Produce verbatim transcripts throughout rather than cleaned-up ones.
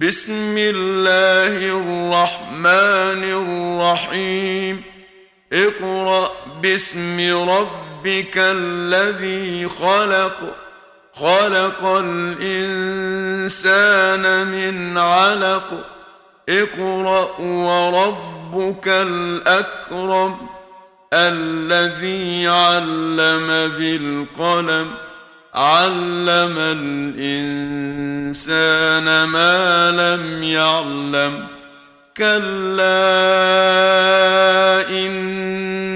بسم الله الرحمن الرحيم اقرأ باسم ربك الذي خلق خلق الإنسان من علق اقرأ وربك الأكرم الذي علم بالقلم علم الإنسان ما لم يعلم كلا إن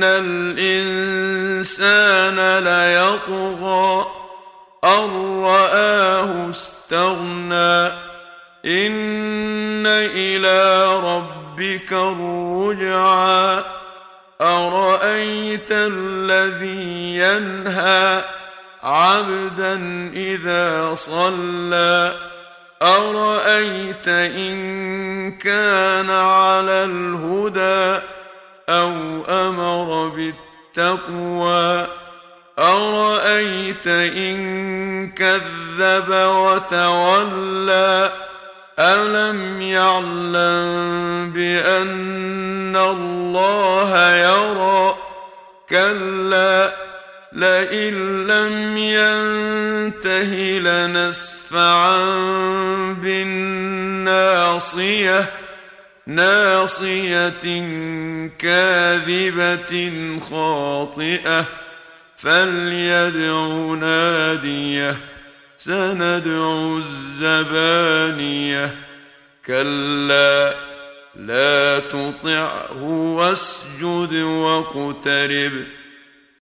الإنسان ليطغى أن رآه استغنى إن إلى ربك الرجعى أرأيت الذي ينهى عبدا إذا صلى أرأيت إن كان على الهدى أو أمر بالتقوى أرأيت إن كذب وتولى ألم يعلم بأن الله يرى كلا لئن لم ينته لنسفعا بالناصية ناصية كاذبة خاطئة فليدع ناديه سندع الزبانية كلا لا تطعه واسجد واقترب